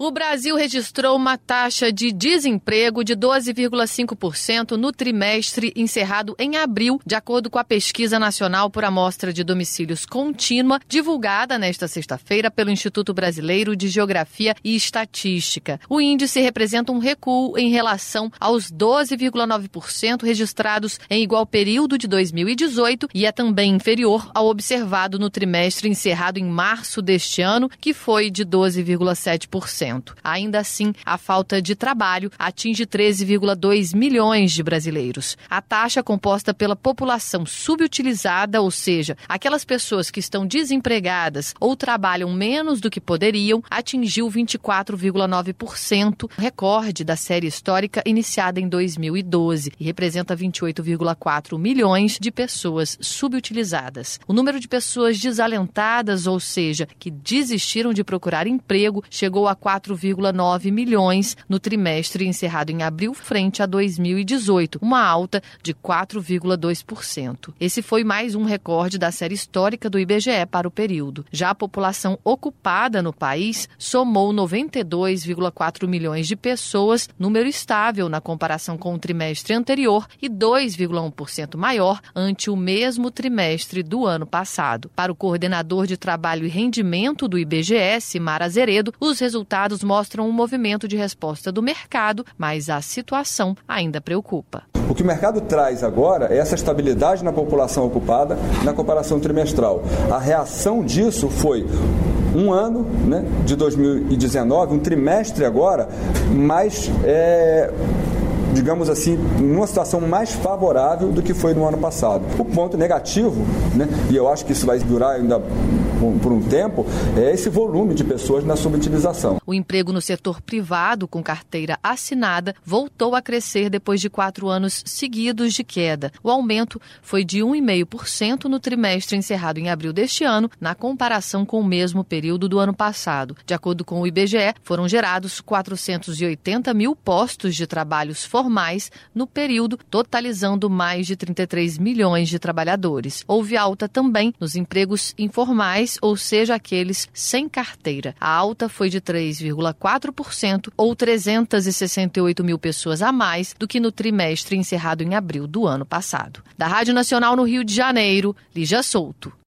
O Brasil registrou uma taxa de desemprego de 12,5% no trimestre encerrado em abril, de acordo com a Pesquisa Nacional por Amostra de Domicílios Contínua, divulgada nesta sexta-feira pelo Instituto Brasileiro de Geografia e Estatística. O índice representa um recuo em relação aos 12,9% registrados em igual período de 2018 e é também inferior ao observado no trimestre encerrado em março deste ano, que foi de 12,7%. Ainda assim, a falta de trabalho atinge 13,2 milhões de brasileiros. A taxa composta pela população subutilizada, ou seja, aquelas pessoas que estão desempregadas ou trabalham menos do que poderiam, atingiu 24,9%, recorde da série histórica iniciada em 2012, e representa 28,4 milhões de pessoas subutilizadas. O número de pessoas desalentadas, ou seja, que desistiram de procurar emprego, chegou a 4,9 milhões no trimestre encerrado em abril frente a 2018, uma alta de 4,2%. Esse foi mais um recorde da série histórica do IBGE para o período. Já a população ocupada no país somou 92,4 milhões de pessoas, número estável na comparação com o trimestre anterior e 2,1% maior ante o mesmo trimestre do ano passado. Para o coordenador de trabalho e rendimento do IBGE, Simar Azeredo, os resultados mostram um movimento de resposta do mercado, mas a situação ainda preocupa. O que o mercado traz agora é essa estabilidade na população ocupada na comparação trimestral. A reação disso foi um ano, de 2019, um trimestre agora, mais, digamos assim, numa situação mais favorável do que foi no ano passado. O ponto negativo, e eu acho que isso vai durar ainda por um tempo, é esse volume de pessoas na subutilização. O emprego no setor privado com carteira assinada voltou a crescer depois de 4 anos seguidos de queda. O aumento foi de 1,5% no trimestre encerrado em abril deste ano, na comparação com o mesmo período do ano passado. De acordo com o IBGE, foram gerados 480 mil postos de trabalhos formais no período, totalizando mais de 33 milhões de trabalhadores. Houve alta também nos empregos informais, ou seja, aqueles sem carteira. A alta foi de 3,4% ou 368 mil pessoas a mais do que no trimestre encerrado em abril do ano passado. Da Rádio Nacional no Rio de Janeiro, Lígia Souto.